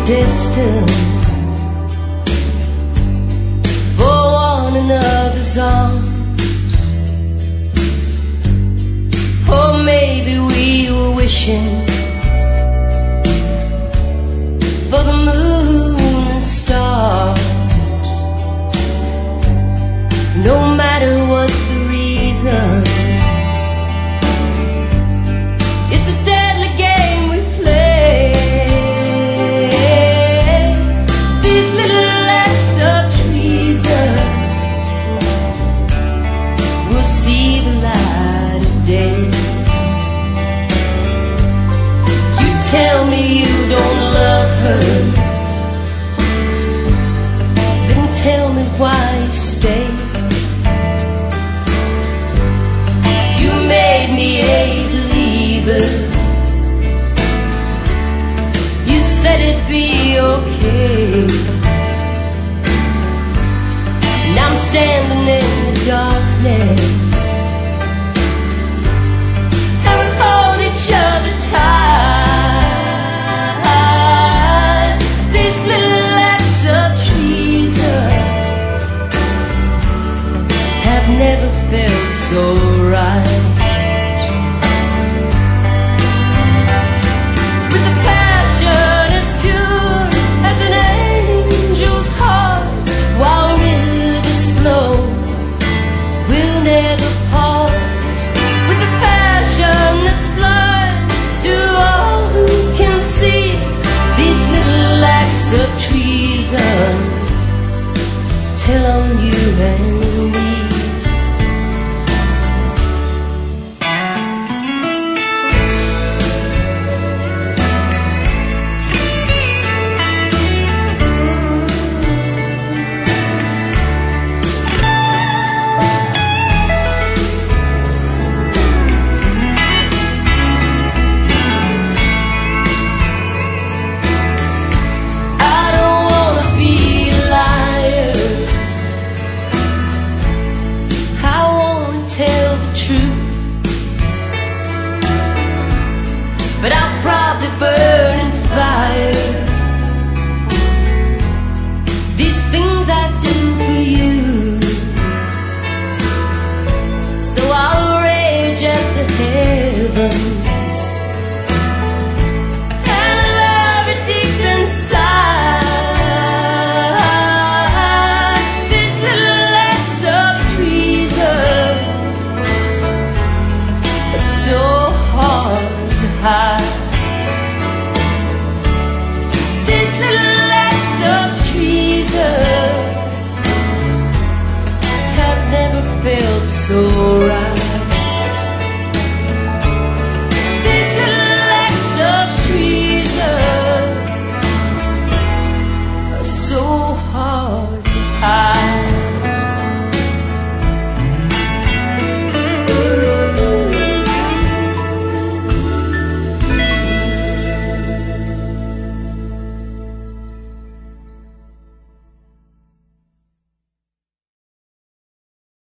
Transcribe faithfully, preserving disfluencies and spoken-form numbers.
distant for one another's arms. Or maybe we were wishing for the moon and stars. No matter what the reason, it's a deadly game we play. These little acts of treason will see the light of day. You tell me you don't love her, then tell me why you stay. You made me a believer. You said it'd be okay.